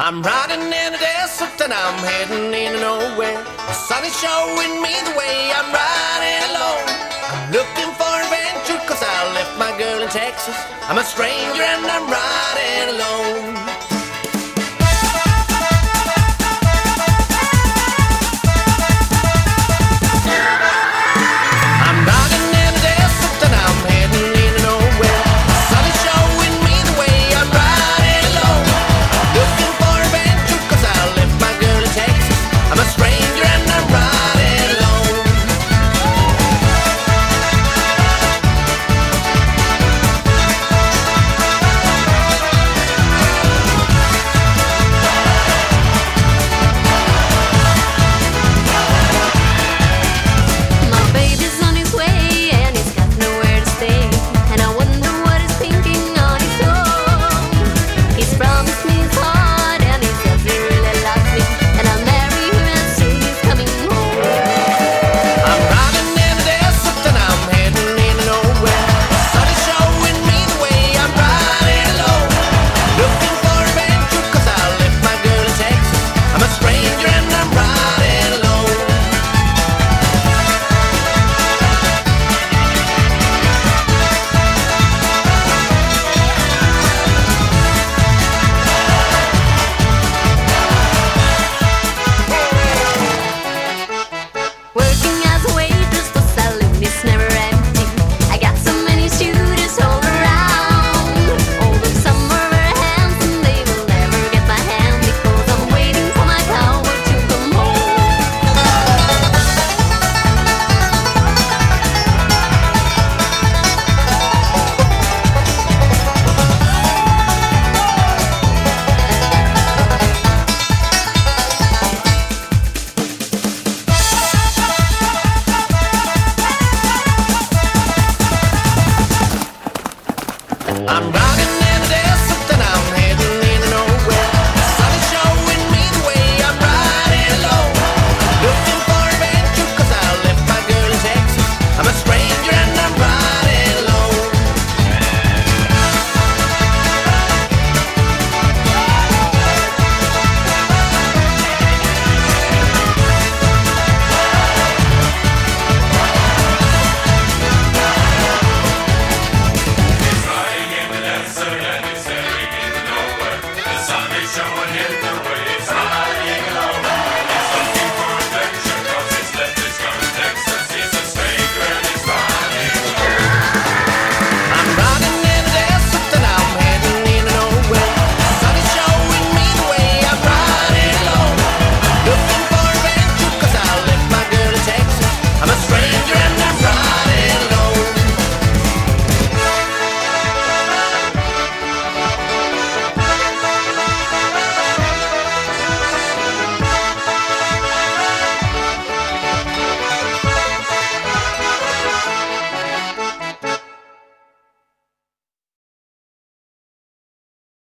I'm riding in the desert and I'm heading into nowhere. The sun is showing me the way. I'm riding alone. I'm looking for adventure cause I left my girl in Texas. I'm a stranger and I'm riding alone. I'm riding in the desert and I'm heading into nowhere. The sun is showing me the way. I'm riding alone. Looking for adventure cause I left my girl in Texas. I'm a stranger and I'm riding alone. Showing him the way, it's riding